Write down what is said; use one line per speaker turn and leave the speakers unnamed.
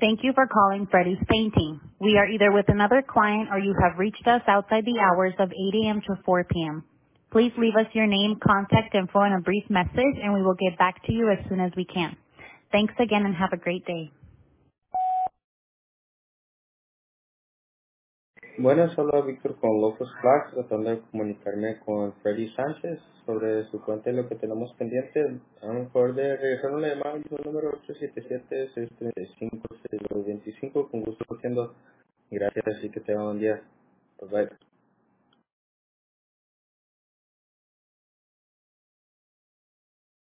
Thank you for calling Freddy's Painting. We are either with another client or you have reached us outside the hours of 8 a.m. to 4 p.m. Please leave us your name, contact info, and a brief message, and we will get back to you as soon as we can. Thanks again and have a great day.
Buenas, habla Víctor con Locus Flags, tratando de comunicarme con Freddy Sánchez sobre su cuenta y lo que tenemos pendiente. A lo mejor de regresar una llamada al número 877-635-6225. Con gusto haciendo. Gracias y que tenga un buen día. Bye bye.